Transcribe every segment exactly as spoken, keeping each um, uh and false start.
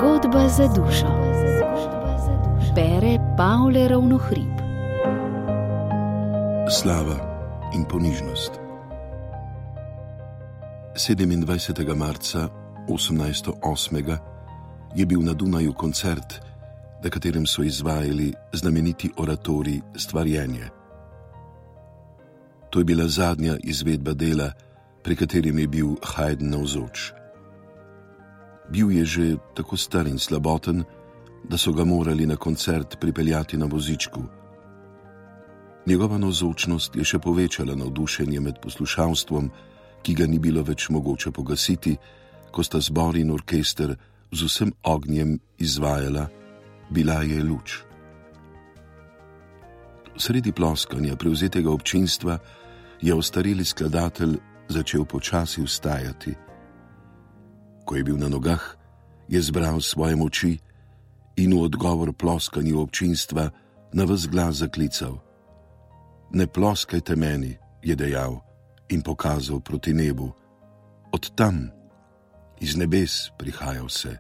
Zgodba za dušo. Bere Pavle Ravnohrib. Slava in ponižnost. sedemindvajsetega marca osemnajststo osem je bil na Dunaju koncert, na katerem so izvajali znameniti oratorij Stvarjenje. To je bila zadnja izvedba dela, pri katerem je bil Haydn navzoč. Bil je že tako star in slaboten, da so ga morali na koncert pripeljati na vozičku. Njegova navzočnost je še povečala navdušenje med poslušalstvom, ki ga ni bilo več mogoče pogasiti, ko sta zbor in orkester z vsem ognjem izvajala Bila je luč. Sredi ploskanja prevzetega občinstva je ostareli skladatelj začel počasi vstajati. Ko je bil na nogah, je zbral svoje moči in v odgovor ploskanju občinstva na ves glas zaklical: Ne ploskajte meni, je dejal in pokazal proti nebu. Od tam, iz nebes prihaja vse.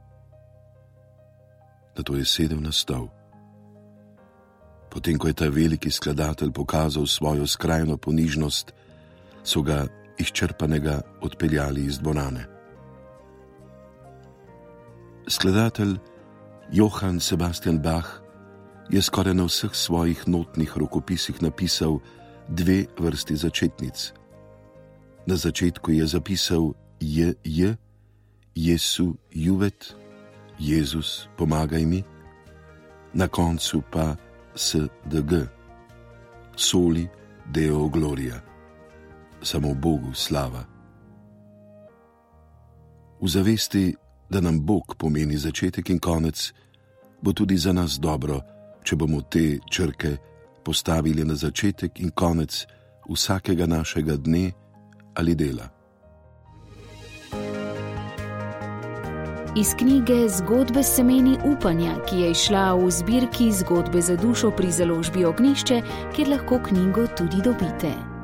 Nato je sedel na stol. Potem, ko je ta veliki skladatelj pokazal svojo skrajno ponižnost, so ga izčrpanega odpeljali iz dvorane. Skladatelj Johann Sebastian Bach je skoraj na vseh svojih notnih rokopisih napisal dve vrsti začetnic. Na začetku je zapisal J J, Jesu juvet, Jezus pomagaj mi, na koncu pa S D G, Soli Deo Gloria, samo Bogu slava. V zavesti, da nam Bog pomeni začetek in konec, bo tudi za nas dobro, če bomo te črke postavili na začetek in konec vsakega našega dne ali dela. Iz knjige Zgodbe s semeni upanja, ki je izšla v zbirki Zgodbe za dušo pri založbi Ognjišče, kjer lahko knjigo tudi dobite.